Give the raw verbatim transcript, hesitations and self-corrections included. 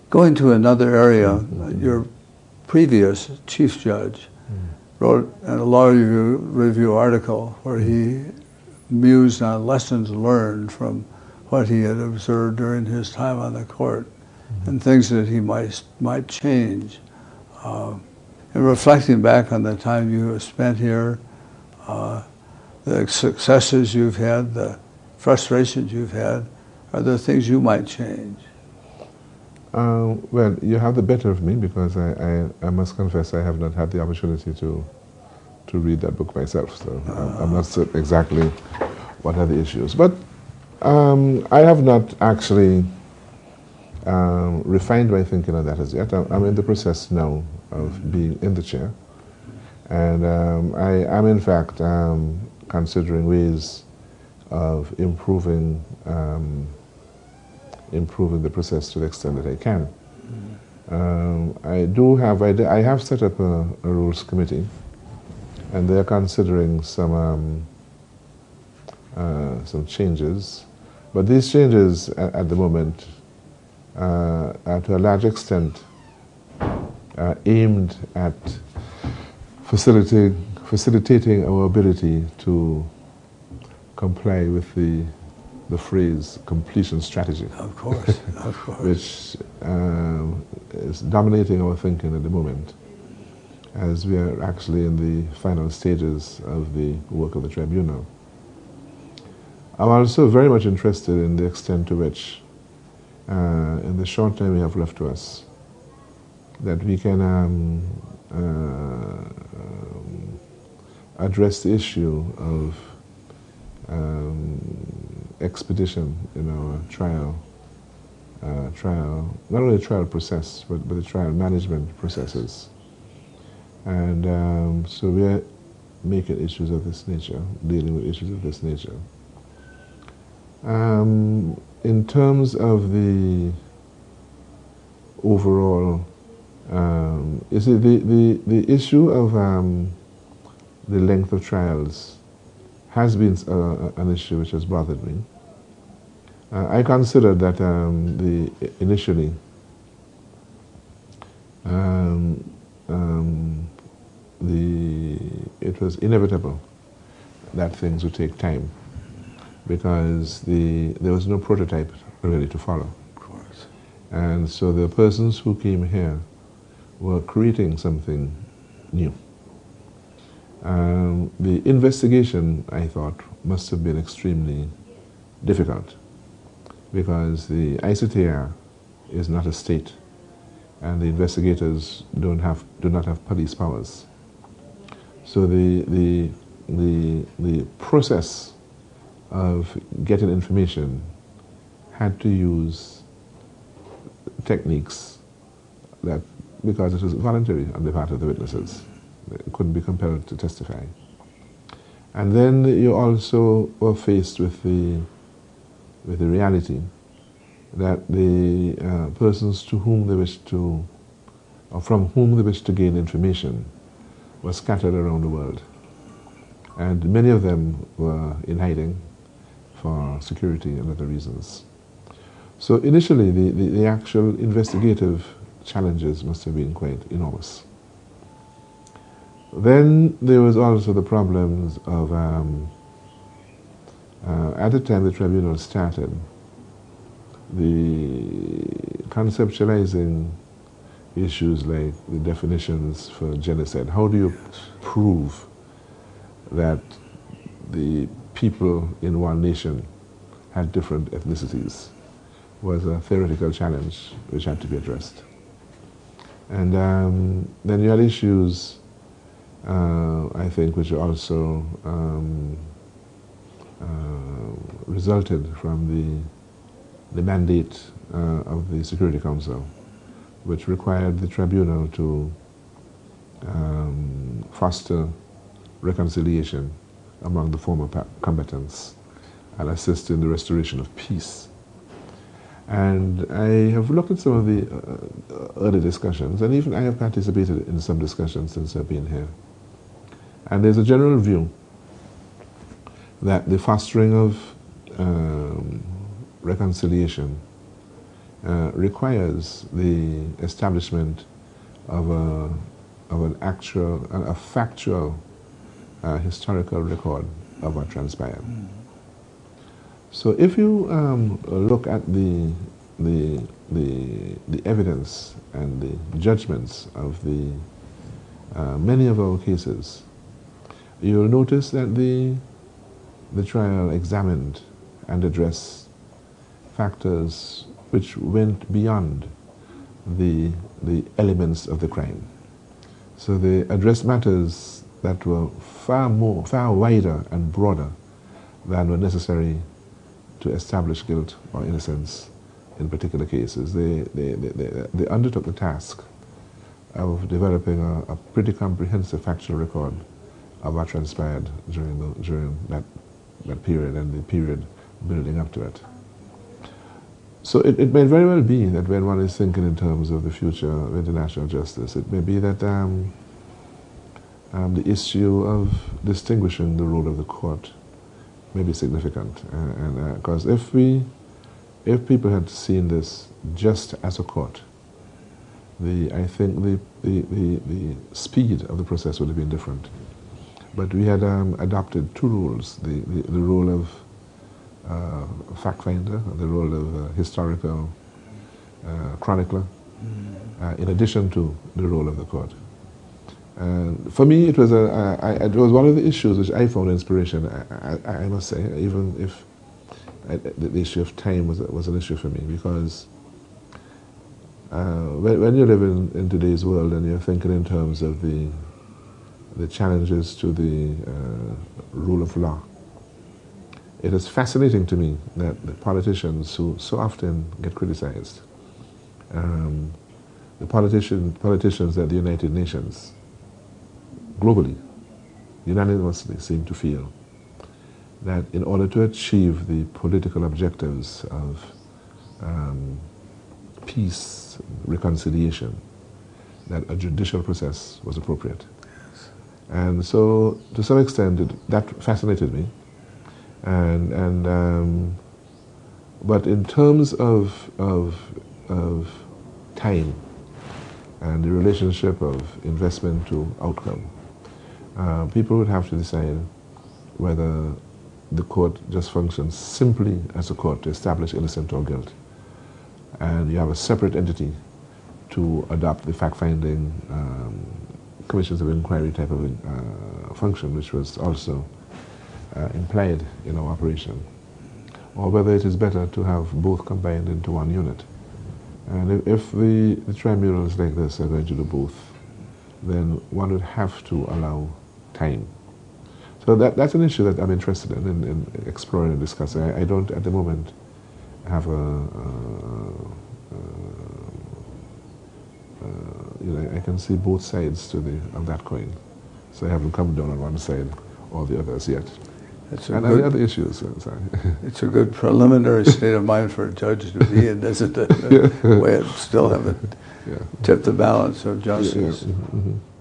Going to another area, mm-hmm. your previous chief judge mm-hmm. wrote a law review, review article where he mused on lessons learned from what he had observed during his time on the court mm-hmm. and things that he might might change. Uh, and reflecting back on the time you have spent here, uh, the successes you've had, the frustrations you've had, are there things you might change? Uh, well, you have the better of me because I, I, I must confess I have not had the opportunity to to read that book myself, so uh, I'm, I'm not certain exactly what are the issues. But um, I have not actually um, refined my thinking on that as yet. I'm, I'm in the process now of being in the chair, and um, I am in fact um, considering ways of improving um, improving the process to the extent that I can. Mm-hmm. um, I do have I, I have set up a, a rules committee, and they are considering some um, uh, some changes, but these changes at, at the moment uh, are to a large extent uh, aimed at facilitating facilitating our ability to comply with the the phrase completion strategy. Of course, of course. Which um, is dominating our thinking at the moment, as we are actually in the final stages of the work of the tribunal. I'm also very much interested in the extent to which, uh, in the short time we have left to us, that we can um, uh, um, address the issue of um, expedition in our trial, uh, trial, not only trial process, but, but the trial management processes. And um, so we are making issues of this nature, dealing with issues of this nature. Um, in terms of the overall, um, you see, the, the, the issue of um, the length of trials has been uh, an issue which has bothered me. Uh, I considered that um, the initially um, um, the it was inevitable that things would take time because the there was no prototype really to follow. Of course. And so the persons who came here were creating something new. Um, the investigation, I thought, must have been extremely difficult because the I C T R is not a state, and the investigators don't have do not have police powers. So the the the the process of getting information had to use techniques that, because it was voluntary on the part of the witnesses, they couldn't be compelled to testify. And then you also were faced with the with the reality that the uh, persons to whom they wished to, or from whom they wished to gain information, were scattered around the world. And many of them were in hiding for security and other reasons. So initially, the, the, the actual investigative challenges must have been quite enormous. Then there was also the problems of, um, uh, at the time the tribunal started, the conceptualizing issues like the definitions for genocide. How do you prove that the people in one nation had different ethnicities was a theoretical challenge which had to be addressed. And um, then you had issues, uh, I think, which also um, uh, resulted from the, the mandate uh, of the Security Council, which required the tribunal to um, foster reconciliation among the former combatants and assist in the restoration of peace. And I have looked at some of the uh, early discussions, and even I have participated in some discussions since I've been here. And there's a general view that the fostering of um, reconciliation uh, requires the establishment of a of an actual, a, a factual, uh, historical record of what transpired. Mm. So if you um, look at the the the the evidence and the judgments of the uh, many of our cases, you'll notice that the the trial examined and addressed factors which went beyond the the elements of the crime. So they addressed matters that were far more, far wider and broader than were necessary to establish guilt or innocence in particular cases. They, they, they, they, they undertook the task of developing a, a pretty comprehensive factual record of what transpired during, the, during that, that period and the period building up to it. So it, it may very well be that when one is thinking in terms of the future of international justice, it may be that um, um, the issue of distinguishing the role of the court may be significant. Uh, and because uh, if we, if people had seen this just as a court, the I think the the, the, the speed of the process would have been different. But we had um, adopted two rules: the the, the role of Uh, fact finder, the role of uh, historical uh, chronicler, uh, in addition to the role of the court. And for me, it was a, I, it was one of the issues which I found inspiration. I, I, I must say, even if I, the, the issue of time was was an issue for me, because uh, when, when you live in, in today's world and you're thinking in terms of the the challenges to the uh, rule of law, it is fascinating to me that the politicians who so often get criticized, um, the politician, politicians at the United Nations, globally, unanimously seem to feel that in order to achieve the political objectives of um, peace, reconciliation, that a judicial process was appropriate. Yes. And so, to some extent, it, that fascinated me. And, and um, but in terms of, of, of time and the relationship of investment to outcome, uh, people would have to decide whether the court just functions simply as a court to establish innocence or guilt, and you have a separate entity to adopt the fact-finding um, commissions of inquiry type of uh, function, which was also Uh, implied in our operation, or whether it is better to have both combined into one unit. And if, if the, the tribunals like this are going to do both, then one would have to allow time. So that, that's an issue that I'm interested in, in, in exploring and discussing. I, I don't, at the moment, have a, a, a, a you know, I can see both sides to the, of that coin. So I haven't come down on one side or the others yet. It's a and good, the other issues. Uh, sorry. It's a good preliminary state of mind for a judge to be in, isn't it? The way it still haven't yeah. tipped the balance of justice. Yeah, yeah. Mm-hmm.